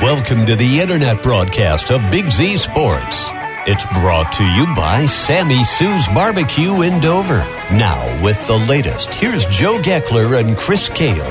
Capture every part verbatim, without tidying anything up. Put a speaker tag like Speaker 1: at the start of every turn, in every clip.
Speaker 1: Welcome to the internet broadcast of Big Z Sports. It's brought to you by Sammy Sue's Barbecue in Dover. Now, with the latest, here's Joe Geckler and Chris Kale.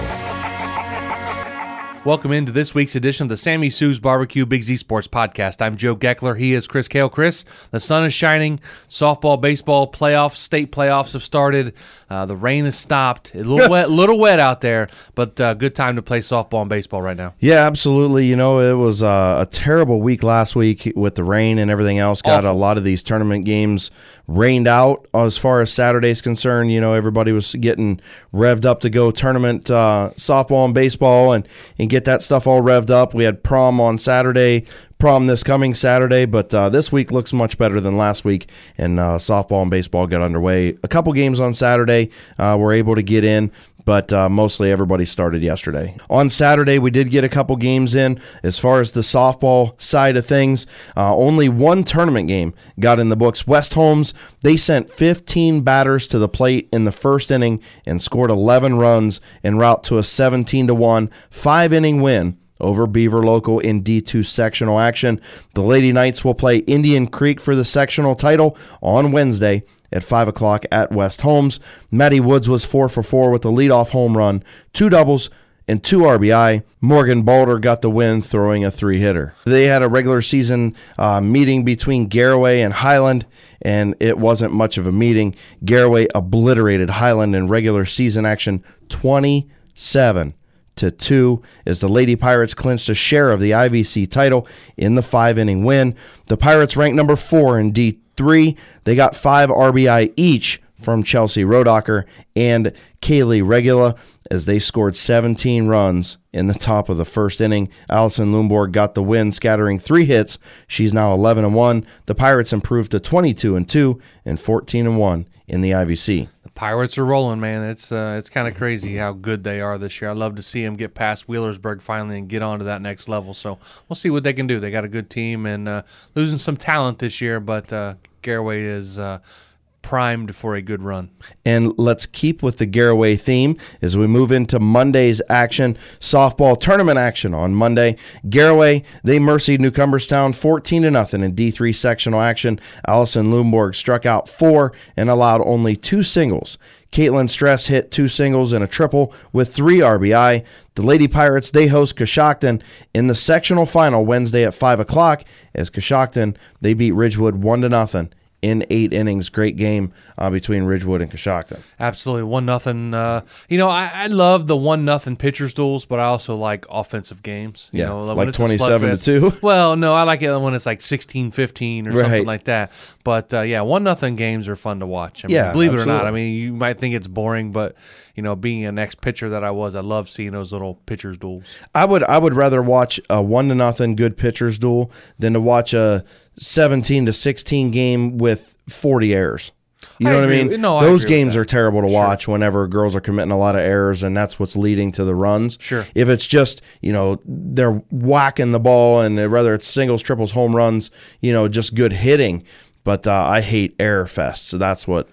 Speaker 2: Welcome into this week's edition of the Sammy Sue's Barbecue Big Z Sports Podcast. I'm Joe Geckler. He is Chris Kale. Chris, the sun is shining. Softball, baseball playoffs, state playoffs have started. Uh, the rain has stopped. A little wet, little wet out there, but uh, good time to play softball and baseball right now.
Speaker 3: Yeah, absolutely. You know, it was uh, a terrible week last week with the rain and everything else. Got
Speaker 2: Awful.
Speaker 3: a lot of these tournament games rained out as far as Saturday's concerned. You know, everybody was getting revved up to go tournament uh, softball and baseball and, and get that stuff all revved up. We had prom on Saturday, prom this coming Saturday, but uh, this week looks much better than last week, and uh, softball and baseball got underway. A couple games on Saturday uh, were able to get in, but uh, mostly everybody started yesterday. On Saturday, we did get a couple games in. As far as the softball side of things, uh, only one tournament game got in the books. West Holmes, they sent fifteen batters to the plate in the first inning and scored eleven runs en route to a seventeen to one five-inning win over Beaver Local in D two sectional action. The Lady Knights will play Indian Creek for the sectional title on Wednesday at five o'clock at West Holmes. Maddie Woods was four for four with a leadoff home run, two doubles, and two R B I. Morgan Balder got the win throwing a three-hitter. They had a regular season uh, meeting between Garaway and Highland, and it wasn't much of a meeting. Garaway obliterated Highland in regular season action twenty-seven to two as the Lady Pirates clinched a share of the I V C title in the five-inning win. The Pirates ranked number four in D three. They got five R B I each from Chelsea Rodacher and Kaylee Regula as they scored seventeen runs in the top of the first inning. Allison Lundborg got the win, scattering three hits. She's now eleven and one. The Pirates improved to twenty-two and two and fourteen and one in the I V C.
Speaker 2: Pirates are rolling, man. It's uh, it's kind of crazy how good they are this year. I love to see them get past Wheelersburg finally and get on to that next level. So we'll see what they can do. They got a good team and uh, losing some talent this year, but uh, Garaway is uh, primed for a good run.
Speaker 3: And let's keep with the Garaway theme as we move into Monday's action. Softball tournament action on Monday. Garaway, they mercied New Cumberstown fourteen to nothing in D three sectional action. Allison Lundborg struck out four and allowed only two singles. Caitlin Stress hit two singles and a triple with three R B I. The Lady Pirates, they host Coshocton in the sectional final Wednesday at five o'clock as Coshocton, they beat Ridgewood one to nothing. In eight innings. Great game uh, between Ridgewood and Coshocton.
Speaker 2: Absolutely, one nothing. Uh, you know, I, I love the one nothing pitchers duels, but I also like offensive games. You
Speaker 3: yeah,
Speaker 2: know, when
Speaker 3: like
Speaker 2: it's
Speaker 3: twenty-seven to two.
Speaker 2: Well, no, I like it when it's like sixteen fifteen or
Speaker 3: right.
Speaker 2: something like that. But uh, yeah, one nothing games are fun to watch. I mean,
Speaker 3: yeah,
Speaker 2: believe
Speaker 3: absolutely.
Speaker 2: it or not. I mean, you might think it's boring, but you know, being an ex-pitcher that I was, I love seeing those little pitchers duels.
Speaker 3: I would I would rather watch a one to nothing good pitchers duel than to watch a seventeen to sixteen game with forty errors. You know
Speaker 2: I
Speaker 3: what
Speaker 2: agree.
Speaker 3: I mean?
Speaker 2: No, I
Speaker 3: Those
Speaker 2: agree with
Speaker 3: games
Speaker 2: that.
Speaker 3: are terrible to
Speaker 2: Sure.
Speaker 3: watch whenever girls are committing a lot of errors, and that's what's leading to the runs.
Speaker 2: Sure.
Speaker 3: If it's just, you know, they're whacking the ball, and whether it's singles, triples, home runs, you know, just good hitting. But uh, I hate error fests. So that's what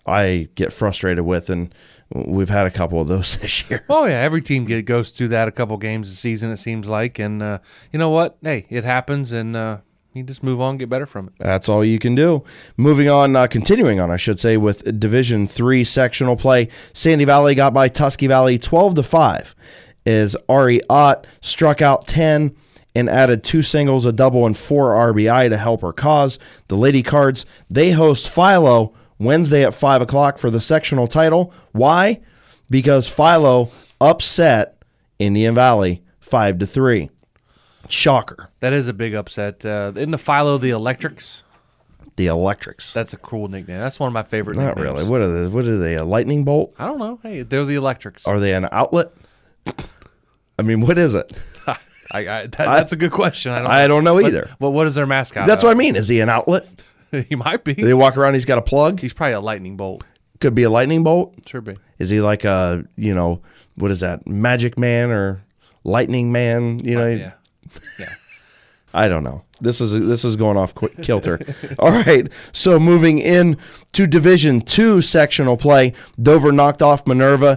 Speaker 3: I get frustrated with, and we've had a couple of those this year.
Speaker 2: Oh, yeah, every team get, goes through that a couple games a season, it seems like. And uh, you know what? Hey, it happens, and uh, you just move on, get better from it.
Speaker 3: That's all you can do. Moving on, uh, continuing on, I should say, with Division three sectional play. Sandy Valley got by Tusky Valley twelve to five as Ari Ott struck out ten and added two singles, a double, and four R B I to help her cause. The Lady Cards, they host Philo Wednesday at five o'clock for the sectional title. Why? Because Philo upset Indian Valley five to three. Shocker.
Speaker 2: That is a big upset. Uh, in the Philo, the Electrics.
Speaker 3: The Electrics.
Speaker 2: That's a cool nickname. That's one of my favorite
Speaker 3: Not
Speaker 2: nicknames.
Speaker 3: really. What are they? What are they? A lightning bolt?
Speaker 2: I don't know. Hey, they're the Electrics.
Speaker 3: Are they an outlet? I mean, what is it?
Speaker 2: I, I, that, that's a good question. I don't.
Speaker 3: I don't know
Speaker 2: What-
Speaker 3: either.
Speaker 2: What What is their mascot?
Speaker 3: That's what I mean. Is he an outlet?
Speaker 2: He might be.
Speaker 3: They walk around. He's got a plug.
Speaker 2: He's probably a lightning bolt.
Speaker 3: Could be a lightning bolt.
Speaker 2: Sure be.
Speaker 3: Is he like a, you know, what is that? Magic Man or Lightning Man? You know.
Speaker 2: Yeah. Yeah.
Speaker 3: I don't know. This is this is going off qu- kilter. All right. So moving in to Division Two sectional play, Dover knocked off Minerva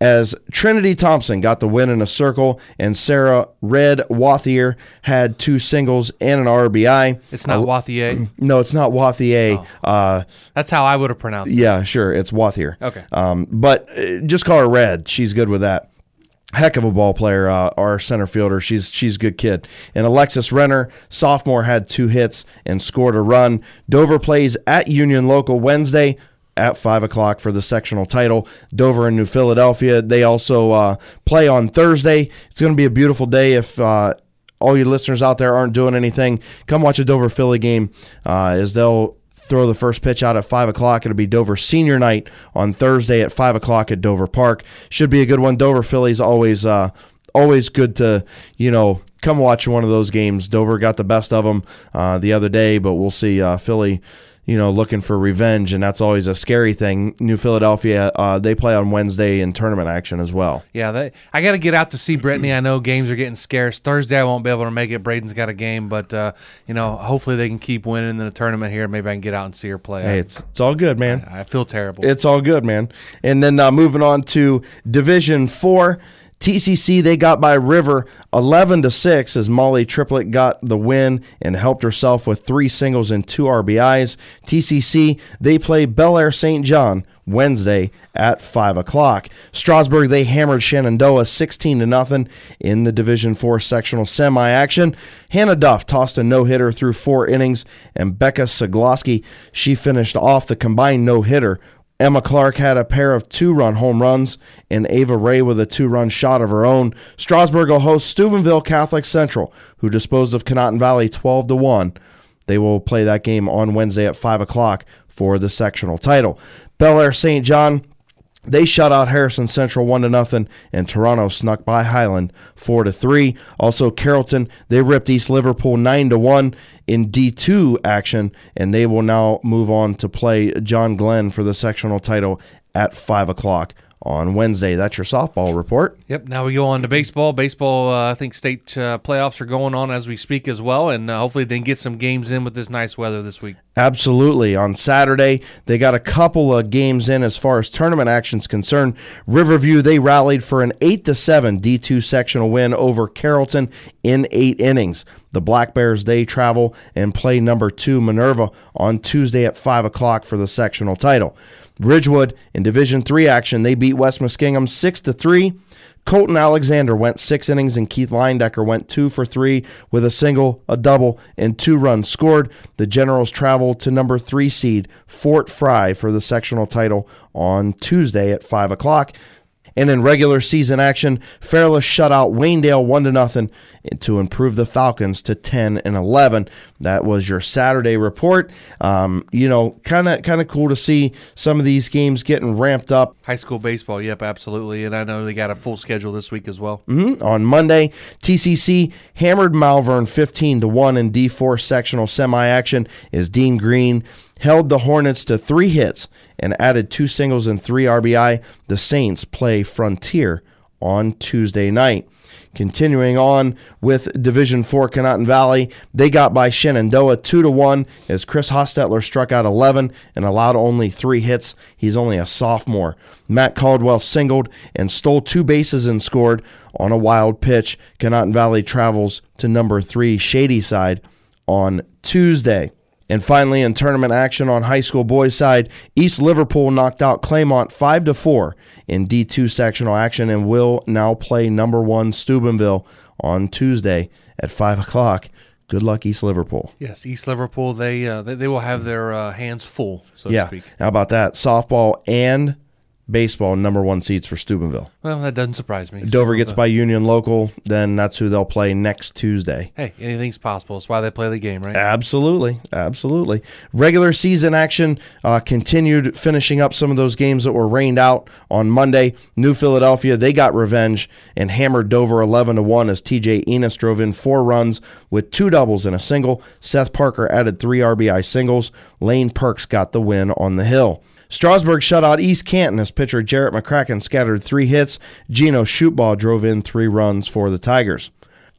Speaker 3: as Trinity Thompson got the win in a circle, and Sarah Red Wathier had two singles and an R B I.
Speaker 2: It's not uh, Wathier?
Speaker 3: No, it's not Wathier.
Speaker 2: Oh.
Speaker 3: Uh,
Speaker 2: That's how I would have pronounced it.
Speaker 3: Yeah, sure. It's Wathier.
Speaker 2: Okay.
Speaker 3: Um, but uh, just call her Red. She's good with that. Heck of a ball player, uh, our center fielder. She's she's a good kid. And Alexis Renner, sophomore, had two hits and scored a run. Dover plays at Union Local Wednesday at five o'clock for the sectional title. Dover and New Philadelphia, they also uh, play on Thursday. It's going to be a beautiful day. If uh, all you listeners out there aren't doing anything, come watch a Dover-Philly game uh, as they'll throw the first pitch out at five o'clock. It'll be Dover senior night on Thursday at five o'clock at Dover Park. Should be a good one. Dover-Philly's always, uh, always good to, you know, come watch one of those games. Dover got the best of them uh, the other day, but we'll see uh, Philly, you know, looking for revenge, and that's always a scary thing. New Philadelphia, uh, they play on Wednesday in tournament action as well.
Speaker 2: Yeah, they, I got to get out to see Brittany. I know games are getting scarce. Thursday I won't be able to make it. Braden's got a game, but, uh, you know, hopefully they can keep winning in the tournament here. Maybe I can get out and see her play.
Speaker 3: Hey, it's, it's all good, man.
Speaker 2: I, I feel terrible.
Speaker 3: It's all good, man. And then uh, moving on to Division four, T C C, they got by River eleven to six as Molly Triplett got the win and helped herself with three singles and two R B Is. T C C, they play Bel Air Saint John Wednesday at five o'clock. Strasburg, they hammered Shenandoah sixteen to nothing in the Division four sectional semi-action. Hannah Duff tossed a no-hitter through four innings, and Becca Sagloski, she finished off the combined no-hitter. Emma Clark had a pair of two-run home runs, and Ava Ray with a two-run shot of her own. Strasburg will host Steubenville Catholic Central, who disposed of Conotton Valley twelve to one. They will play that game on Wednesday at five o'clock for the sectional title. Bel Air Saint John, they shut out Harrison Central one to nothing, and Toronto snuck by Highland four to three. Also, Carrollton, they ripped East Liverpool nine to one in D two action, and they will now move on to play John Glenn for the sectional title at five o'clock on Wednesday. That's your softball report.
Speaker 2: Yep, now we go on to baseball. Baseball, uh, I think state uh, playoffs are going on as we speak as well, and uh, hopefully they can get some games in with this nice weather this week.
Speaker 3: Absolutely. On Saturday, they got a couple of games in as far as tournament action's concerned. Riverview, they rallied for an eight to seven D two sectional win over Carrollton in eight innings. The Black Bears, they travel and play number two Minerva on Tuesday at five o'clock for the sectional title. Ridgewood, in Division three action, they beat West Muskingum six to three. Colton Alexander went six innings, and Keith Leindecker went two for three with a single, a double, and two runs scored. The Generals traveled to number three seed Fort Fry for the sectional title on Tuesday at five o'clock. And in regular season action, Fairless shut out Waynedale one to nothing to improve the Falcons to ten and eleven. That was your Saturday report. Um, you know, kind of kind of cool to see some of these games getting ramped up.
Speaker 2: High school baseball, yep, absolutely. And I know they got a full schedule this week as well.
Speaker 3: Mm-hmm. On Monday, T C C hammered Malvern fifteen to one in D four sectional semi-action as Dean Green held the Hornets to three hits and added two singles and three R B I. The Saints play Frontier on Tuesday night. Continuing on with Division four Conotton Valley, they got by Shenandoah two to one as Chris Hostetler struck out eleven and allowed only three hits. He's only a sophomore. Matt Caldwell singled and stole two bases and scored on a wild pitch. Conotton Valley travels to number three Shadyside on Tuesday. And finally, in tournament action on high school boys side, East Liverpool knocked out Claymont five to four in D two sectional action and will now play number one Steubenville on Tuesday at five o'clock. Good luck, East Liverpool.
Speaker 2: Yes, East Liverpool, they uh, they, they will have their uh, hands full, so
Speaker 3: yeah.
Speaker 2: to speak.
Speaker 3: How about that? Softball and baseball, number one seeds for Steubenville.
Speaker 2: Well, that doesn't surprise me.
Speaker 3: Dover
Speaker 2: so,
Speaker 3: gets
Speaker 2: uh,
Speaker 3: by Union Local, then that's who they'll play next Tuesday.
Speaker 2: Hey, anything's possible. That's why they play the game, right?
Speaker 3: Absolutely, absolutely. Regular season action uh, continued, finishing up some of those games that were rained out on Monday. New Philadelphia, they got revenge and hammered Dover eleven to one as T J Enos drove in four runs with two doubles and a single. Seth Parker added three R B I singles. Lane Perks got the win on the hill. Strasburg shut out East Canton as pitcher Jarrett McCracken scattered three hits. Gino Shootball drove in three runs for the Tigers.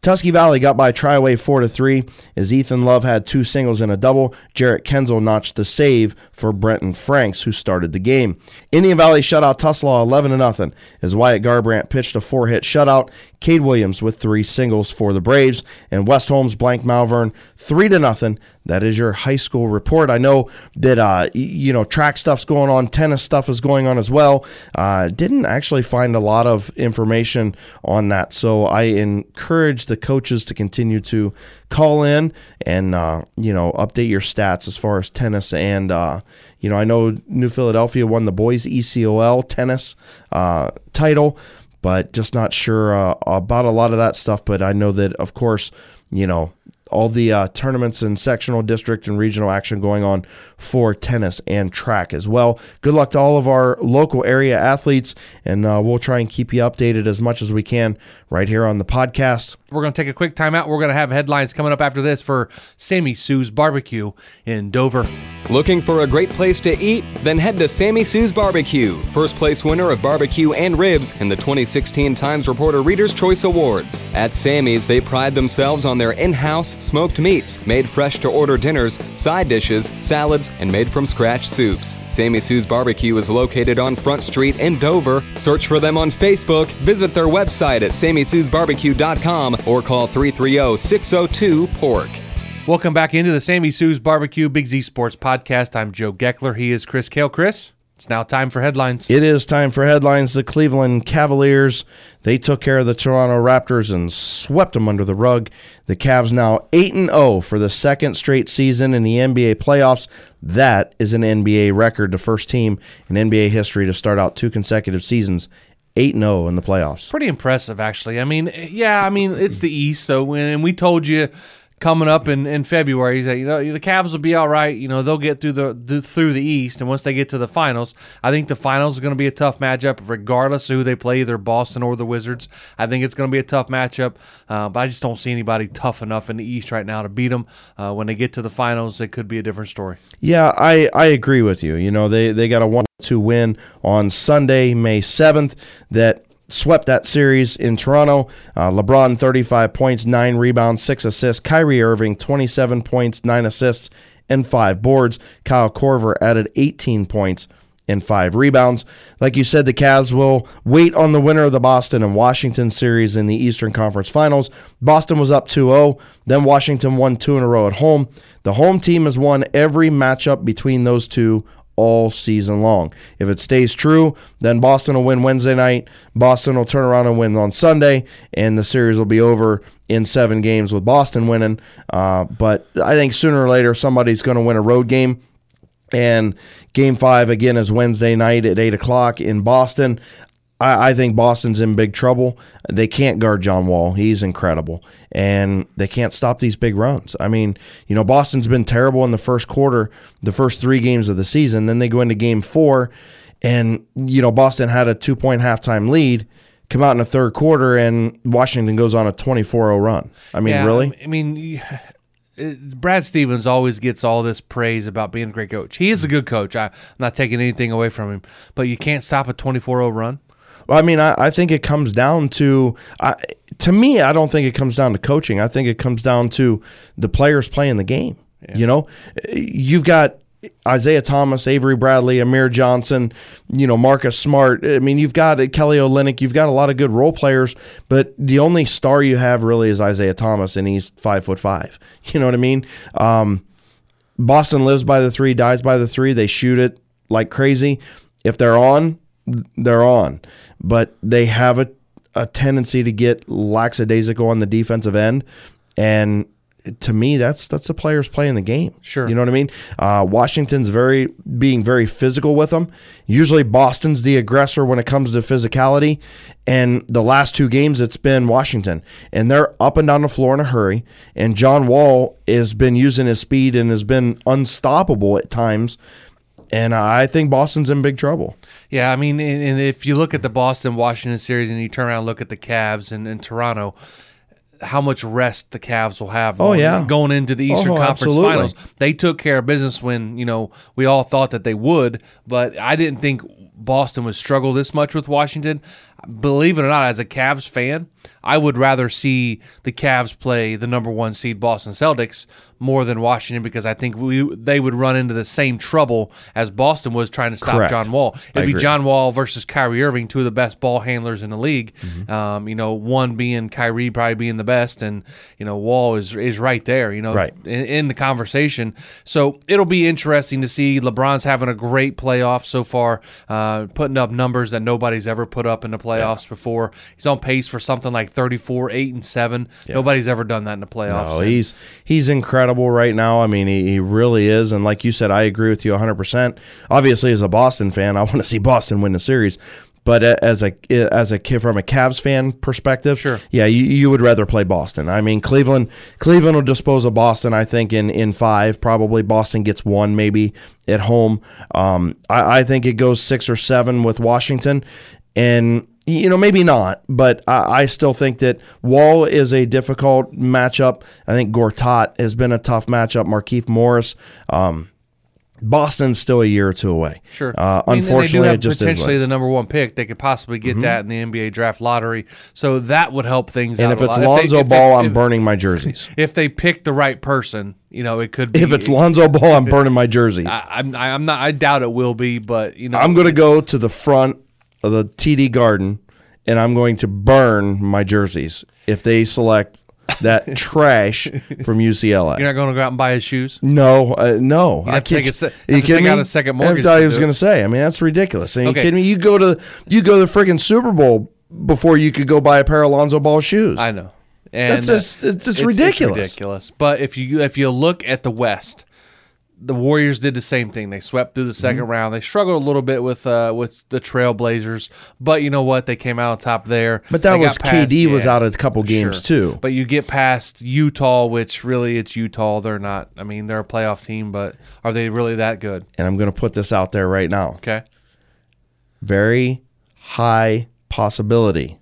Speaker 3: Tusky Valley got by Triway four to three as Ethan Love had two singles and a double. Jarrett Kenzel notched the save for Brenton Franks, who started the game. Indian Valley shut out Tuslaw eleven to nothing as Wyatt Garbrandt pitched a four-hit shutout. Cade Williams with three singles for the Braves, and West Holmes blanked Malvern three to nothing. That is your high school report. I know that uh, you know track stuff's going on, tennis stuff is going on as well. Uh, didn't actually find a lot of information on that, so I encourage the coaches to continue to call in and uh, you know update your stats as far as tennis and uh, you know I know New Philadelphia won the boys E C O L tennis uh, title, but just not sure uh, about a lot of that stuff. But I know that, of course, you know, all the uh, tournaments and sectional, district, and regional action going on for tennis and track as well. Good luck to all of our local area athletes, and uh, we'll try and keep you updated as much as we can right here on the podcast.
Speaker 2: We're going to take a quick time out. We're going to have headlines coming up after this for Sammy Sue's Barbecue in Dover.
Speaker 4: Looking for a great place to eat? Then head to Sammy Sue's Barbecue, first place winner of barbecue and ribs in the twenty sixteen Times Reporter Reader's Choice Awards. At Sammy's, they pride themselves on their in-house smoked meats, made fresh to order dinners, side dishes, salads, and made from scratch soups. Sammy Sue's Barbecue is located on Front Street in Dover. Search for them on Facebook, visit their website at sammy sues barbecue dot com, or call three three zero, six zero two, pork.
Speaker 2: Welcome back into the Sammy Sue's Barbecue Big Z Sports Podcast. I'm Joe Geckler. He is Chris Kale. Chris, it's now time for headlines.
Speaker 3: It is time for headlines. The Cleveland Cavaliers, they took care of the Toronto Raptors and swept them under the rug. The Cavs now eight and oh for the second straight season in the N B A playoffs. That is an N B A record, the first team in N B A history to start out two consecutive seasons eight and oh in the playoffs.
Speaker 2: Pretty impressive, actually. I mean, yeah, I mean, it's the East, so when we told you coming up in, in February that, you know, the Cavs will be all right. You know, they'll get through the, the through the East, and once they get to the finals, I think the finals is going to be a tough matchup regardless of who they play, either Boston or the Wizards. I think it's going to be a tough matchup, uh, but I just don't see anybody tough enough in the East right now to beat them. Uh, when they get to the finals, it could be a different story.
Speaker 3: Yeah, I, I agree with you. You know, they, they got a one two win on Sunday, May seventh, that swept that series in Toronto. Uh, LeBron, thirty-five points, nine rebounds, six assists. Kyrie Irving, twenty-seven points, nine assists, and five boards. Kyle Korver added eighteen points and five rebounds. Like you said, the Cavs will wait on the winner of the Boston and Washington series in the Eastern Conference Finals. Boston was up two oh. Then Washington won two in a row at home. The home team has won every matchup between those two all season long. If it stays true, then Boston will win Wednesday night. Boston will turn around and win on Sunday, and the series will be over in seven games with Boston winning. Uh, but I think sooner or later somebody's going to win a road game, and game five again is Wednesday night at eight o'clock in Boston. I, I think Boston's in big trouble. They can't guard John Wall. He's incredible. And they can't stop these big runs. I mean, you know, Boston's been terrible in the first quarter, the first three games of the season. Then they go into game four, and, you know, Boston had a two-point halftime lead, come out in the third quarter, and Washington goes on a twenty-four oh run. I mean,
Speaker 2: yeah,
Speaker 3: really?
Speaker 2: I mean, Brad Stevens always gets all this praise about being a great coach. He is a good coach. I, I'm not taking anything away from him. But you can't stop a twenty-four oh run.
Speaker 3: Well, I mean, I, I think it comes down to, I, to me, I don't think it comes down to coaching. I think it comes down to the players playing the game. Yeah. You know, you've got Isaiah Thomas, Avery Bradley, Amir Johnson, you know, Marcus Smart. I mean, you've got Kelly Olynyk. You've got a lot of good role players, but the only star you have really is Isaiah Thomas, and he's five foot five. You know what I mean? Um, Boston lives by the three, dies by the three. They shoot it like crazy. If they're on, they're on. But they have a, a tendency to get lackadaisical on the defensive end, and to me, that's that's the players playing the game.
Speaker 2: Sure.
Speaker 3: You know what I mean? Uh, Washington's very being very physical with them. Usually Boston's the aggressor when it comes to physicality, and the last two games it's been Washington. And they're up and down the floor in a hurry, and John Wall has been using his speed and has been unstoppable at times. And I think Boston's in big trouble.
Speaker 2: Yeah, I mean, and if you look at the Boston-Washington series and you turn around and look at the Cavs and, and Toronto, how much rest the Cavs will have
Speaker 3: oh,
Speaker 2: going,
Speaker 3: yeah.
Speaker 2: going into the Eastern
Speaker 3: oh,
Speaker 2: Conference
Speaker 3: absolutely.
Speaker 2: Finals. They took care of business when, you know, we all thought that they would, but I didn't think Boston would struggle this much with Washington. believe it or not, as a Cavs fan, I would rather see the Cavs play the number one seed Boston Celtics more than Washington, because I think we they would run into the same trouble as Boston was trying to stop
Speaker 3: Correct.
Speaker 2: John Wall. It'd
Speaker 3: I
Speaker 2: be
Speaker 3: agree.
Speaker 2: John Wall versus Kyrie Irving, two of the best ball handlers in the league.
Speaker 3: Mm-hmm.
Speaker 2: Um, you know, one being Kyrie probably being the best, and you know Wall is is right there. You know,
Speaker 3: Right.
Speaker 2: in, in the conversation. So it'll be interesting to see. LeBron's having a great playoff so far, uh, putting up numbers that nobody's ever put up in the playoffs before. He's on pace for something like thirty-four, eight, and seven. Nobody's ever done that in the playoffs.
Speaker 3: No, he's he's incredible right now. I mean, he, he really is. And like you said, I agree with you one hundred percent. Obviously, as a Boston fan, I want to see Boston win the series. But as a as a kid from a Cavs fan perspective,
Speaker 2: Sure.
Speaker 3: yeah, you, you would rather play Boston. I mean, Cleveland Cleveland will dispose of Boston, I think, in, in five. Probably Boston gets one maybe at home. Um, I, I think it goes six or seven with Washington. And you know, maybe not, but I, I still think that Wall is a difficult matchup. I think Gortat has been a tough matchup. Markieff Morris. Um, Boston's still a year or two away.
Speaker 2: Sure.
Speaker 3: Uh,
Speaker 2: I mean, and
Speaker 3: unfortunately,
Speaker 2: they do have
Speaker 3: it just is what
Speaker 2: potentially
Speaker 3: it is.
Speaker 2: the number one pick. They could possibly get that in the N B A draft lottery. So that would help things
Speaker 3: And
Speaker 2: out
Speaker 3: if
Speaker 2: a
Speaker 3: it's
Speaker 2: lot.
Speaker 3: Lonzo
Speaker 2: they-
Speaker 3: Ball,
Speaker 2: they-
Speaker 3: I'm
Speaker 2: if-
Speaker 3: burning my jerseys.
Speaker 2: If they pick the right person, you know, it could be.
Speaker 3: If it's Lonzo Ball, I'm burning my jerseys.
Speaker 2: I, I'm, I'm not. I doubt it will be, but you know,
Speaker 3: I'm going to go to the front of the T D Garden, and I'm going to burn my jerseys if they select that trash from U C L A.
Speaker 2: you're not going to go out and buy his shoes.
Speaker 3: No, uh, no. I
Speaker 2: have to
Speaker 3: can't.
Speaker 2: take a se-
Speaker 3: Are
Speaker 2: have
Speaker 3: you
Speaker 2: to
Speaker 3: kidding
Speaker 2: take
Speaker 3: me?
Speaker 2: out a second mortgage
Speaker 3: I
Speaker 2: to
Speaker 3: was
Speaker 2: do
Speaker 3: going
Speaker 2: it.
Speaker 3: to say. I mean, that's ridiculous. Are you
Speaker 2: Okay.
Speaker 3: kidding me? You go to you go to the freaking Super Bowl before you could go buy a pair of Lonzo Ball shoes.
Speaker 2: I know. And
Speaker 3: That's just-
Speaker 2: uh,
Speaker 3: it's just ridiculous.
Speaker 2: ridiculous. But if you if you look at the West, the Warriors did the same thing. They swept through the 2nd
Speaker 3: Mm-hmm.
Speaker 2: round. They struggled a little bit with uh, with the Trailblazers, but you know what? They came out on top there.
Speaker 3: But that
Speaker 2: They
Speaker 3: was
Speaker 2: got past-
Speaker 3: K D was
Speaker 2: yeah,
Speaker 3: out of a couple games
Speaker 2: sure.
Speaker 3: too.
Speaker 2: But you get past Utah, which really it's Utah. They're not. I mean, they're a playoff team, but are they really that good?
Speaker 3: And I'm going to put this out there right now.
Speaker 2: Okay.
Speaker 3: Very high possibility.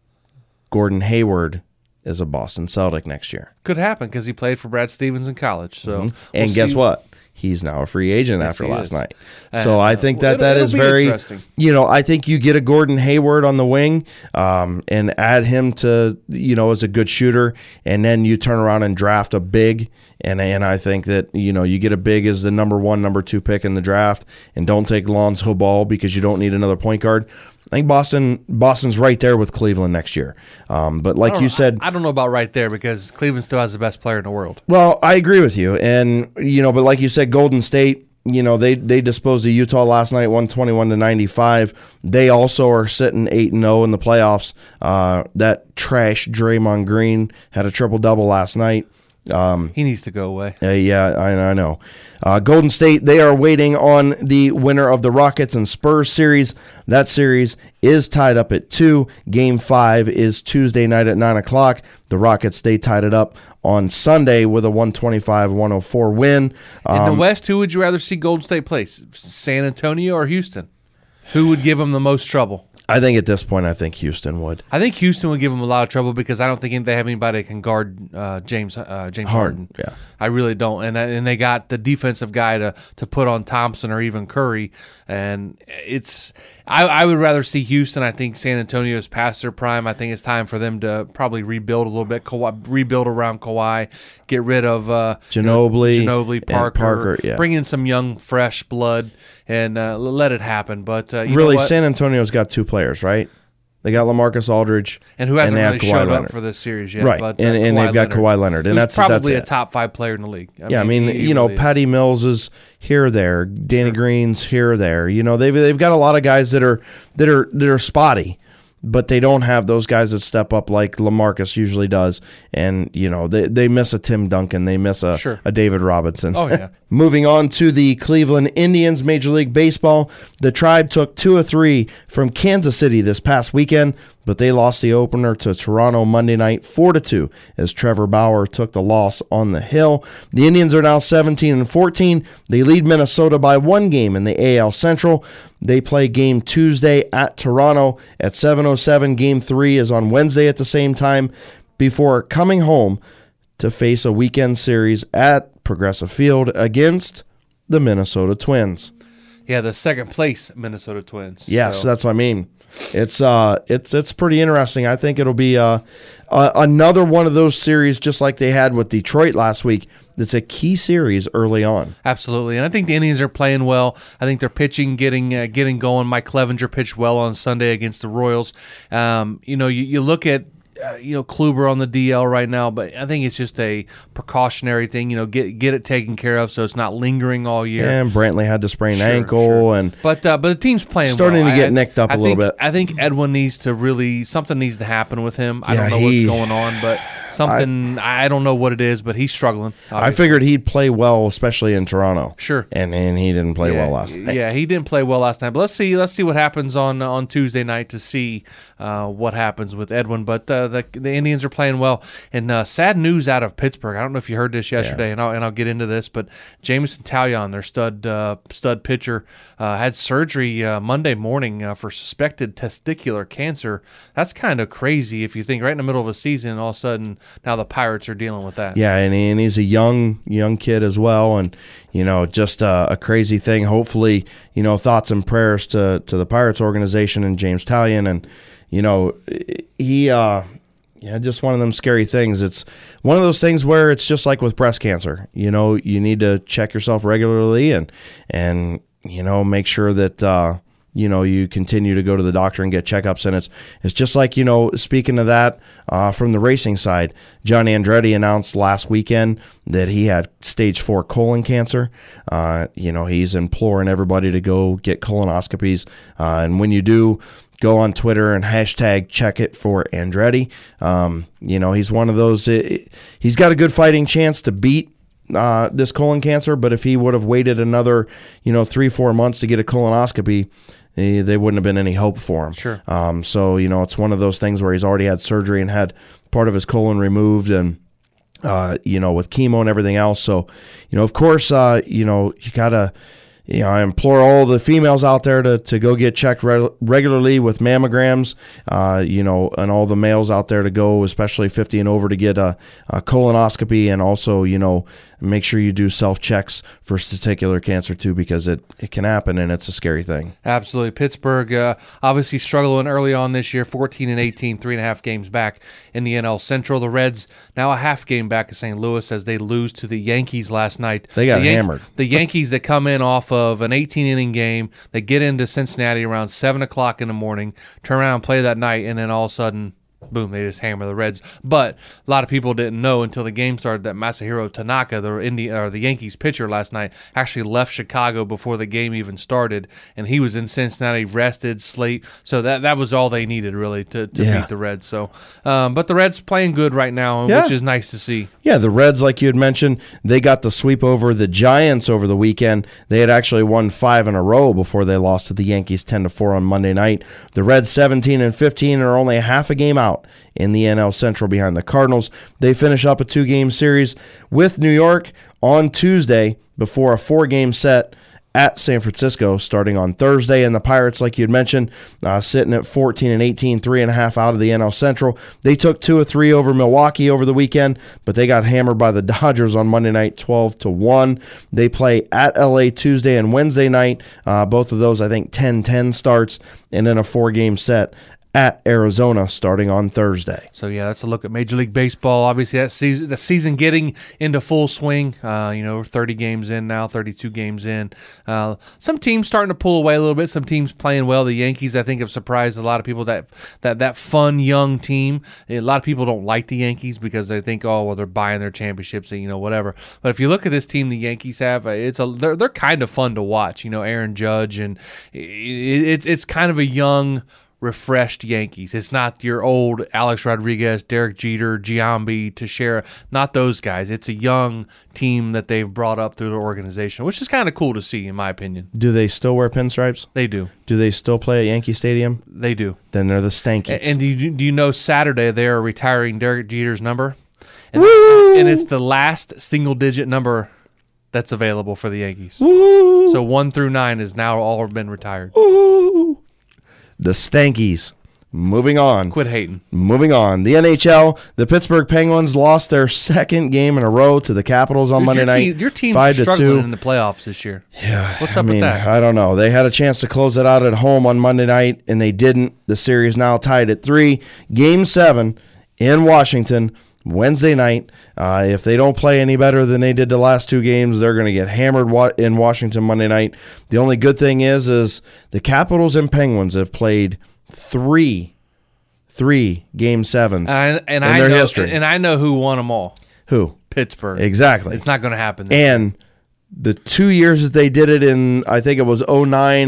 Speaker 3: Gordon Hayward is a Boston Celtic next year.
Speaker 2: Could happen because he played for Brad Stevens in college. So, we'll
Speaker 3: And guess
Speaker 2: see.
Speaker 3: what? He's now a free agent
Speaker 2: Yes,
Speaker 3: after
Speaker 2: he
Speaker 3: last
Speaker 2: is.
Speaker 3: night.
Speaker 2: Uh,
Speaker 3: So I think that
Speaker 2: it'll-
Speaker 3: that
Speaker 2: it'll
Speaker 3: is
Speaker 2: be
Speaker 3: very,
Speaker 2: interesting.
Speaker 3: you know, I think you get a Gordon Hayward on the wing um, and add him to, you know, as a good shooter. And then you turn around and draft a big. And, and I think that, you know, you get a big as the number one, number two pick in the draft and don't take Lonzo Ball because you don't need another point guard. I think Boston Boston's right there with Cleveland next year. Um, but like
Speaker 2: I don't
Speaker 3: you
Speaker 2: know-
Speaker 3: said,
Speaker 2: I, I don't know about right there because Cleveland still has the best player in the world.
Speaker 3: well, I agree with you. And, you know, but like you said, Golden State, you know, they, they disposed of Utah last night, one twenty-one to ninety-five. They also are sitting eight and oh in the playoffs. Uh, that trash Draymond Green had a triple-double last night. Um,
Speaker 2: He needs to go away.
Speaker 3: uh, yeah, I, I know. Uh, Golden State, they are waiting on the winner of the Rockets and Spurs series. That series is tied up at two. Game five is Tuesday night at nine o'clock. The Rockets, they tied it up on Sunday with a one twenty-five one oh four win.
Speaker 2: In the
Speaker 3: Um,
Speaker 2: West, who would you rather see Golden State play? San Antonio or Houston? Who would give them the most trouble?
Speaker 3: I think at this point, I think Houston would.
Speaker 2: I think Houston would give them a lot of trouble because I don't think they have anybody that can guard uh, James uh, James Harden.
Speaker 3: Harden, yeah.
Speaker 2: I really don't. And and they got the defensive guy to to put on Thompson or even Curry. And it's I, I would rather see Houston. I think San Antonio is past their prime. I think it's time for them to probably rebuild a little bit. Kawhi, rebuild around Kawhi, get rid of uh,
Speaker 3: Ginobili
Speaker 2: you know, Ginobili,
Speaker 3: and
Speaker 2: Parker,
Speaker 3: Parker, yeah.
Speaker 2: bring in some young, fresh blood, and uh, let it happen. But uh, you
Speaker 3: Really,
Speaker 2: know what?
Speaker 3: San Antonio's got two players, right? They got LaMarcus Aldridge.
Speaker 2: and who hasn't
Speaker 3: they have
Speaker 2: really
Speaker 3: Kawhi
Speaker 2: showed
Speaker 3: Leonard.
Speaker 2: up for this series yet.
Speaker 3: Right,
Speaker 2: But, uh,
Speaker 3: and, and they've got Kawhi Leonard, and
Speaker 2: who's
Speaker 3: that's
Speaker 2: probably
Speaker 3: that's
Speaker 2: a
Speaker 3: it.
Speaker 2: top five player in the league. I
Speaker 3: Yeah, I mean,
Speaker 2: he- he
Speaker 3: you know,
Speaker 2: really is.
Speaker 3: Patty Mills is here or there, Danny Green's here or there. You know, they've they've got a lot of guys that are that are that are spotty, but they don't have those guys that step up like LaMarcus usually does. And you know, they they miss a Tim Duncan, they miss a
Speaker 2: Sure.
Speaker 3: a David Robinson.
Speaker 2: Oh, yeah.
Speaker 3: Moving on to the Cleveland Indians, Major League Baseball. The Tribe took two of three from Kansas City this past weekend, but they lost the opener to Toronto Monday night four to two as Trevor Bauer took the loss on the hill. The Indians are now seventeen and fourteen. They lead Minnesota by one game in the A L Central. They play game Tuesday at Toronto at seven oh seven. Game three is on Wednesday at the same time before coming home to face a weekend series at Progressive Field against the Minnesota Twins.
Speaker 2: Yeah, the second place Minnesota Twins.
Speaker 3: Yes,
Speaker 2: So,
Speaker 3: that's what I mean. It's uh, it's it's pretty interesting. I think it'll be uh, uh, another one of those series, just like they had with Detroit last week. That's a key series early on.
Speaker 2: Absolutely, and I think the Indians are playing well. I think their pitching getting uh, getting going. Mike Clevenger pitched well on Sunday against the Royals. Um, you know, you, you look at. Uh, you know, Kluber on the D L right now, but I think it's just a precautionary thing. You know, get get it taken care of so it's not lingering all year.
Speaker 3: And Brantley had to sprain
Speaker 2: Sure,
Speaker 3: ankle,
Speaker 2: sure.
Speaker 3: and
Speaker 2: but uh, but the team's playing
Speaker 3: starting
Speaker 2: well.
Speaker 3: to get
Speaker 2: I,
Speaker 3: nicked up
Speaker 2: I
Speaker 3: a
Speaker 2: think,
Speaker 3: little bit.
Speaker 2: I think Edwin needs to really something needs to happen with him. I
Speaker 3: Yeah,
Speaker 2: don't know
Speaker 3: he-
Speaker 2: what's going on, but something I, I don't know what it is, but he's struggling.
Speaker 3: I
Speaker 2: obviously.
Speaker 3: figured he'd play well, especially in Toronto.
Speaker 2: Sure.
Speaker 3: and and he didn't play
Speaker 2: yeah,
Speaker 3: well last night.
Speaker 2: Yeah, he didn't play well last night. But let's see, let's see what happens on on Tuesday night to see uh, what happens with Edwin. But uh, the the Indians are playing well. And uh, sad news out of Pittsburgh. I don't know if you heard this yesterday,
Speaker 3: Yeah.
Speaker 2: and I'll and I'll get into this. But Jameson Taillon, their stud uh, stud pitcher, uh, had surgery uh, Monday morning uh, for suspected testicular cancer. That's kind of crazy if you think right in the middle of a season, and all of a sudden now the Pirates are dealing with that.
Speaker 3: Yeah, and, he, and he's a young young kid as well, and you know, just a, a crazy thing. Hopefully, you know, thoughts and prayers to to the Pirates organization and James Taillon, and you know, he. Uh, Yeah, just one of them scary things. It's one of those things where it's just like with breast cancer. You know, you need to check yourself regularly and, and you know, make sure that, uh, you know, you continue to go to the doctor and get checkups. And it's it's just like, you know, speaking of that, uh, from the racing side, John Andretti announced last weekend that he had stage four colon cancer. Uh, you know, he's imploring everybody to go get colonoscopies. Uh, and when you do, go on Twitter and hashtag check it for Andretti. Um, you know, he's one of those, it, he's got a good fighting chance to beat uh, this colon cancer, but if he would have waited another, you know, three, four months to get a colonoscopy, eh, there wouldn't have been any hope for him.
Speaker 2: Sure.
Speaker 3: Um, so, you know, it's one of those things where he's already had surgery and had part of his colon removed and, uh, you know, with chemo and everything else. So, you know, of course, uh, you know, you got to, You know, I implore all the females out there to, to go get checked re- regularly with mammograms, uh, you know, and all the males out there to go, especially fifty and over, to get a, a colonoscopy, and also, you know, make sure you do self-checks for testicular cancer too, because it, it can happen and it's a scary thing.
Speaker 2: Absolutely. Pittsburgh uh, obviously struggling early on this year, fourteen and eighteen, three and a half games back in the N L Central. The Reds now a half game back in Saint Louis as they lose to the Yankees last night.
Speaker 3: They got
Speaker 2: the Yan-
Speaker 3: hammered.
Speaker 2: The Yankees that come in off of an eighteen-inning game, they get into Cincinnati around seven o'clock in the morning, turn around and play that night, and then all of a sudden, boom, they just hammer the Reds. But a lot of people didn't know until the game started that Masahiro Tanaka, the Indi- or the Yankees pitcher last night, actually left Chicago before the game even started, and he was in Cincinnati, rested, sleep. So that that was all they needed, really, to, to
Speaker 3: Yeah.
Speaker 2: beat the Reds. So, um, but the Reds playing good right now,
Speaker 3: Yeah.
Speaker 2: which is nice to see.
Speaker 3: Yeah, the Reds, like you had mentioned, they got the sweep over the Giants over the weekend. They had actually won five in a row before they lost to the Yankees ten to four on Monday night. The Reds seventeen and fifteen are only a half a game out in the N L Central behind the Cardinals. They finish up a two-game series with New York on Tuesday before a four-game set at San Francisco starting on Thursday. And the Pirates, like you had mentioned, uh, sitting at fourteen and eighteen, three and a half out of the N L Central. They took two or three over Milwaukee over the weekend, but they got hammered by the Dodgers on Monday night, twelve to one. They play at L A Tuesday and Wednesday night. Uh, both of those, I think, ten ten starts, and then a four-game set at Arizona starting on Thursday.
Speaker 2: So yeah, that's a look at Major League Baseball. Obviously, that season, the season getting into full swing. Uh, you know, thirty games in now, thirty-two games in. Uh, some teams starting to pull away a little bit. Some teams playing well. The Yankees, I think, have surprised a lot of people. That that that fun young team. A lot of people don't like the Yankees because they think, oh, well, they're buying their championships and you know whatever. But if you look at this team, the Yankees have, it's a they're they're kind of fun to watch. You know, Aaron Judge, and it, it's it's kind of a young, refreshed Yankees. It's not your old Alex Rodriguez, Derek Jeter, Giambi, Teixeira, not those guys. It's a young team that they've brought up through the organization, which is kind of cool to see, in my opinion.
Speaker 3: Do they still wear pinstripes?
Speaker 2: They do.
Speaker 3: Do they still play at Yankee Stadium?
Speaker 2: They do.
Speaker 3: Then they're the Stankies.
Speaker 2: And do you, do you know Saturday they're retiring Derek Jeter's number? And,
Speaker 3: Woo!
Speaker 2: and it's the last single-digit number that's available for the Yankees.
Speaker 3: Woo!
Speaker 2: So one through nine has now all been retired.
Speaker 3: Woo! The Stankies moving on.
Speaker 2: Quit hating.
Speaker 3: Moving on. The N H L, the Pittsburgh Penguins lost their second game in a row to the Capitals on
Speaker 2: Dude,
Speaker 3: Monday
Speaker 2: your
Speaker 3: night.
Speaker 2: Team, your team's
Speaker 3: five to
Speaker 2: struggling
Speaker 3: two.
Speaker 2: in the playoffs this year.
Speaker 3: Yeah.
Speaker 2: What's
Speaker 3: I
Speaker 2: up
Speaker 3: mean,
Speaker 2: with that?
Speaker 3: I don't know. They had a chance to close it out at home on Monday night, and they didn't. The series now tied at three. Game seven in Washington Wednesday night. Uh, if they don't play any better than they did the last two games, they're going to get hammered wa- in Washington Monday night. The only good thing is, is the Capitals and Penguins have played three, three game sevens
Speaker 2: And, and
Speaker 3: in
Speaker 2: I
Speaker 3: their
Speaker 2: know,
Speaker 3: history.
Speaker 2: And I know who won them all.
Speaker 3: Who?
Speaker 2: Pittsburgh.
Speaker 3: Exactly.
Speaker 2: It's not going to happen. This
Speaker 3: And the two years that they did it in, I think it was oh nine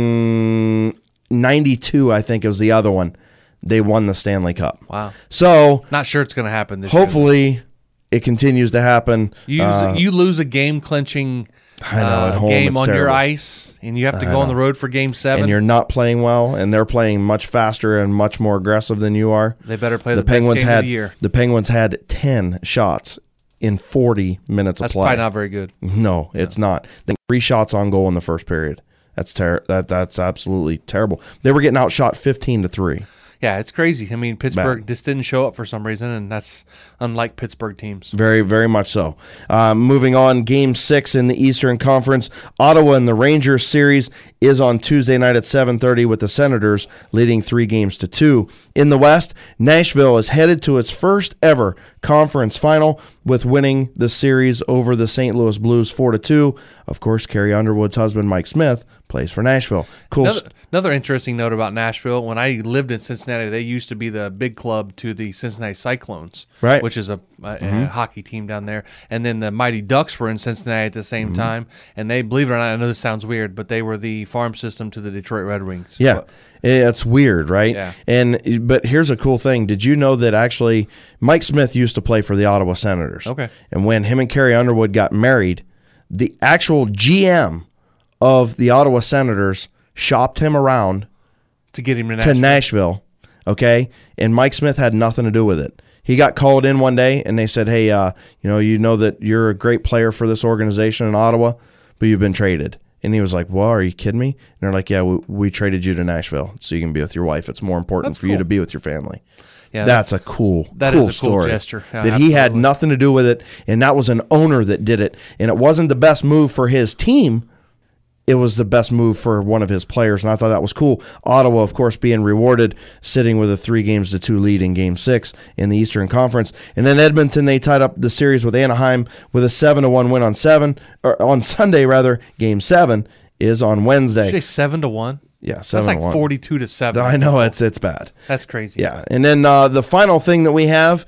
Speaker 3: and ninety-two, I think it was the other one, they won the Stanley Cup.
Speaker 2: Wow.
Speaker 3: So
Speaker 2: Not sure it's going to happen this year.
Speaker 3: hopefully it continues to happen.
Speaker 2: You,
Speaker 3: Uh,
Speaker 2: you lose a game-clinching
Speaker 3: I know, at
Speaker 2: uh,
Speaker 3: home
Speaker 2: game
Speaker 3: it's
Speaker 2: on your
Speaker 3: terrible.
Speaker 2: ice, and you have to go on the road for game seven.
Speaker 3: and you're not playing well, and they're playing much faster and much more aggressive than you are.
Speaker 2: They better play the,
Speaker 3: The Penguins
Speaker 2: best game
Speaker 3: had
Speaker 2: of the year.
Speaker 3: the Penguins had ten shots in forty minutes
Speaker 2: That's
Speaker 3: of play.
Speaker 2: probably not very good.
Speaker 3: No, it's not. They three shots on goal in the first period. That's ter- that that's absolutely terrible. They were getting outshot fifteen to three.
Speaker 2: Yeah, it's crazy. I mean, Pittsburgh
Speaker 3: Bad.
Speaker 2: just didn't show up for some reason, and that's unlike Pittsburgh teams.
Speaker 3: Very, very much so. Uh, moving on, Game Six in the Eastern Conference, Ottawa and the Rangers series is on Tuesday night at seven thirty with the Senators leading three games to two. In the West, Nashville is headed to its first ever conference final with winning the series over the Saint Louis Blues four to two. Of course, Carrie Underwood's husband Mike Smith plays for Nashville. Cool.
Speaker 2: Another, another interesting note about Nashville: when I lived in Cincinnati, they used to be the big club to the Cincinnati Cyclones,
Speaker 3: Right.
Speaker 2: which is a, a, a hockey team down there. And then the Mighty Ducks were in Cincinnati at the same
Speaker 3: Mm-hmm.
Speaker 2: time, and they, believe it or not, I know this sounds weird, but they were the farm system to the Detroit Red Wings.
Speaker 3: Yeah,
Speaker 2: But-
Speaker 3: it's weird, right?
Speaker 2: Yeah.
Speaker 3: And but here's a cool thing. Did you know that actually Mike Smith used to play for the Ottawa Senators?
Speaker 2: Okay.
Speaker 3: And when him and Carrie Underwood got married, the actual G M of the Ottawa Senators shopped him around
Speaker 2: to get him to
Speaker 3: to
Speaker 2: Nashville.
Speaker 3: Nashville, okay? And Mike Smith had nothing to do with it. He got called in one day, and they said, hey, uh, you know, you know that you're a great player for this organization in Ottawa, but you've been traded. And he was like, well, are you kidding me? And they're like, yeah, we, we traded you to Nashville so you can be with your wife. It's more important
Speaker 2: That's
Speaker 3: for you
Speaker 2: cool.
Speaker 3: to be with your family.
Speaker 2: Yeah,
Speaker 3: that's, a cool,
Speaker 2: that
Speaker 3: cool
Speaker 2: is a cool
Speaker 3: story.
Speaker 2: gesture. Yeah,
Speaker 3: that he had
Speaker 2: absolutely.
Speaker 3: nothing to do with it, and that was an owner that did it. And it wasn't the best move for his team. It was the best move for one of his players, and I thought that was cool. Ottawa, of course, being rewarded, sitting with a three games to two lead in Game Six in the Eastern Conference, and then Edmonton, they tied up the series with Anaheim with a seven to one win on seven or on Sunday rather. Game Seven is on Wednesday.
Speaker 2: Did you say seven to one?
Speaker 3: Yeah, seven
Speaker 2: That's like
Speaker 3: to one.
Speaker 2: forty-two to seven.
Speaker 3: I know it's it's bad.
Speaker 2: That's crazy.
Speaker 3: Yeah, and then uh, the final thing that we have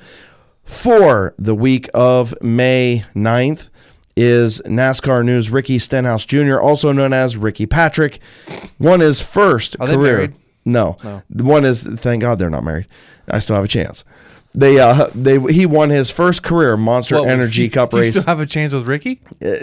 Speaker 3: for the week of May ninth is NASCAR news. Ricky Stenhouse Junior, also known as Ricky Patrick, won his first
Speaker 2: Are they
Speaker 3: career.
Speaker 2: married?
Speaker 3: No.
Speaker 2: No.
Speaker 3: The one is, thank God they're not married. I still have a chance. They uh they he won his first career Monster
Speaker 2: What,
Speaker 3: Energy
Speaker 2: you-
Speaker 3: Cup
Speaker 2: you
Speaker 3: race.
Speaker 2: still have a chance with Ricky?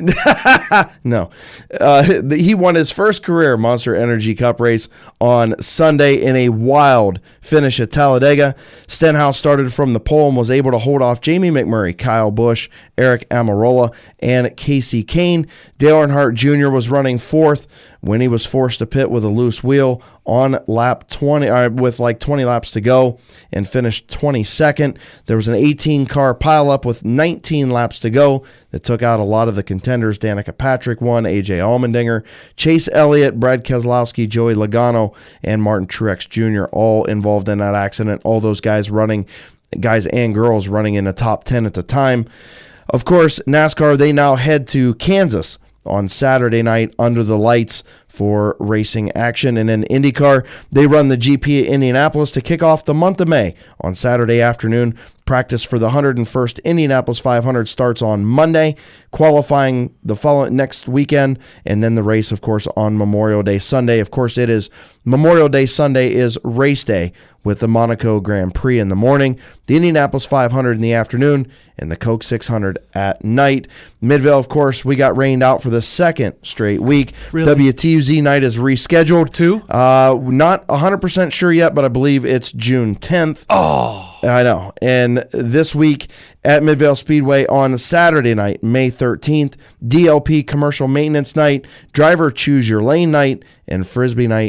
Speaker 3: No. Uh, he won his first career Monster Energy Cup race on Sunday in a wild finish at Talladega. Stenhouse started from the pole and was able to hold off Jamie McMurray, Kyle Busch, Eric Amarola, and Casey Kane. Dale Earnhardt Junior was running fourth when he was forced to pit with a loose wheel on lap twenty, uh, with like twenty laps to go, and finished twenty-second. There was an eighteen car pileup with nineteen laps to go that took out a lot of the contenders. Danica Patrick won, A J Allmendinger, Chase Elliott, Brad Keselowski, Joey Logano, and Martin Truex Junior all involved in that accident. All those guys running, guys and girls running in the top ten at the time. Of course, NASCAR, they now head to Kansas on Saturday night under the lights for racing action. And then IndyCar, they run the G P at Indianapolis to kick off the month of May on Saturday afternoon. Practice for the one hundred first Indianapolis five hundred starts on Monday, qualifying the following next weekend, and then the race, of course, on Memorial Day Sunday. Of course, it is Memorial Day Sunday is race day with the Monaco Grand Prix in the morning, the Indianapolis five hundred in the afternoon, and the Coke six hundred at night. Midvale, of course, we got rained out for the second straight week.
Speaker 2: Really?
Speaker 3: W T U Z night is rescheduled.
Speaker 2: Two?
Speaker 3: Uh, not one hundred percent sure yet, but I believe it's June tenth.
Speaker 2: Oh,
Speaker 3: I know. And this week at Midvale Speedway on Saturday night, May thirteenth, D L P Commercial Maintenance Night, Driver Choose Your Lane Night, and Frisbee Night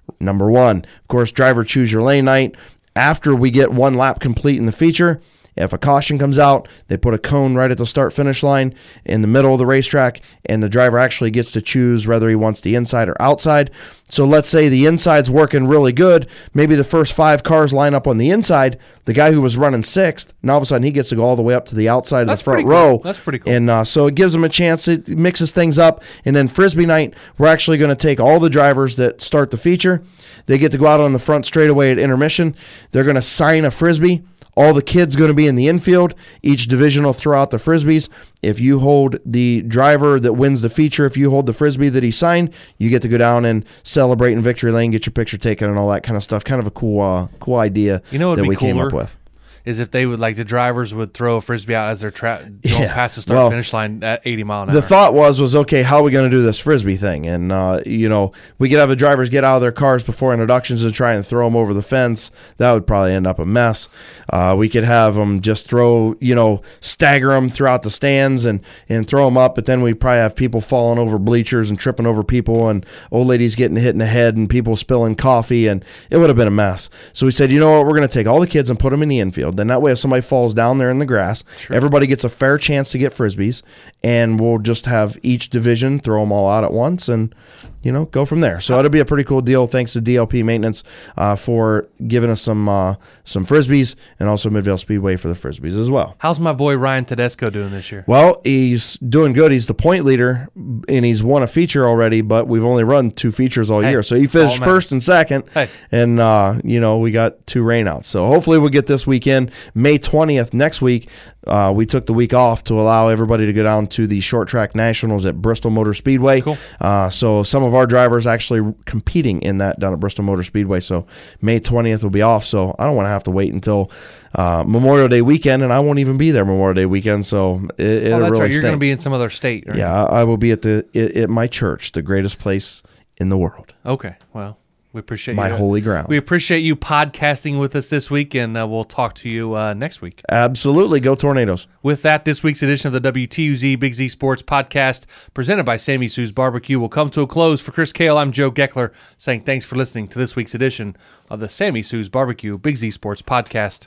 Speaker 3: Number one, of course, driver choose your lane night. After we get one lap complete in the feature, if a caution comes out, they put a cone right at the start-finish line in the middle of the racetrack, and the driver actually gets to choose whether he wants the inside or outside. So let's say the inside's working really good. Maybe the first five cars line up on the inside. The guy who was running sixth, now all of a sudden he gets to go all the way up to the outside of
Speaker 2: That's
Speaker 3: the front
Speaker 2: pretty
Speaker 3: row.
Speaker 2: cool. That's pretty cool.
Speaker 3: And uh, so it gives them a chance. It mixes things up. And then Frisbee night, we're actually going to take all the drivers that start the feature. They get to go out on the front straightaway at intermission. They're going to sign a Frisbee. All the kids going to be in the infield. Each division will throw out the Frisbees. If you hold the driver that wins the feature, if you hold the Frisbee that he signed, you get to go down and celebrate in victory lane, get your picture taken and all that kind of stuff. Kind of a cool uh, cool idea
Speaker 2: You know what
Speaker 3: that
Speaker 2: would be
Speaker 3: we came
Speaker 2: cooler
Speaker 3: up with.
Speaker 2: Is if they would, like, the drivers would throw a Frisbee out as they're tra- going
Speaker 3: Yeah.
Speaker 2: past the start
Speaker 3: Well,
Speaker 2: finish line at eighty mile an hour.
Speaker 3: The thought was, was okay, how are we going to do this Frisbee thing? And, uh, you know, we could have the drivers get out of their cars before introductions and try and throw them over the fence. That would probably end up a mess. Uh, we could have them just throw, you know, stagger them throughout the stands and, and throw them up, but then we'd probably have people falling over bleachers and tripping over people and old ladies getting hit in the head and people spilling coffee, and it would have been a mess. So we said, you know what, we're going to take all the kids and put them in the infield. Then that way if somebody falls down there in the grass, sure, everybody gets a fair chance to get Frisbees, and we'll just have each division throw them all out at once and, you know, go from there. So it'll be a pretty cool deal. Thanks to D L P Maintenance uh, for giving us some uh, some Frisbees, and also Midvale Speedway for the Frisbees as well.
Speaker 2: How's my boy Ryan Tedesco doing this year?
Speaker 3: Well, he's doing good. He's the point leader, and he's won a feature already, but we've only run two features all
Speaker 2: Hey,
Speaker 3: year. So he finished first and second,
Speaker 2: Hey.
Speaker 3: and, uh, you know, we got two rainouts. So hopefully we'll get this weekend. May twentieth, next week, uh, we took the week off to allow everybody to go down to the Short Track Nationals at Bristol Motor Speedway.
Speaker 2: Cool.
Speaker 3: Uh, so some of our drivers actually competing in that down at Bristol Motor Speedway. So May twentieth will be off. So I don't want to have to wait until uh, Memorial Day weekend, and I won't even be there Memorial Day weekend. So it, it'll
Speaker 2: Oh, that's
Speaker 3: really
Speaker 2: right. You're
Speaker 3: stink.
Speaker 2: going to be in some other state, right?
Speaker 3: Yeah, I I will be at the at, at my church, the greatest place in the world,
Speaker 2: Okay. Well, we appreciate
Speaker 3: my
Speaker 2: you.
Speaker 3: holy ground.
Speaker 2: We appreciate you podcasting with us this week, and uh, we'll talk to you uh, next week.
Speaker 3: Absolutely, go Tornadoes.
Speaker 2: With that, this week's edition of the W T U Z Big Z Sports Podcast, presented by Sammy Sue's Barbecue, will come to a close. For Chris Kale, I'm Joe Geckler, saying thanks for listening to this week's edition of the Sammy Sue's Barbecue Big Z Sports Podcast.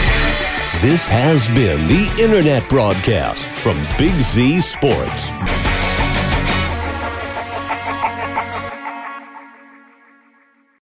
Speaker 1: This has been the Internet broadcast from Big Z Sports.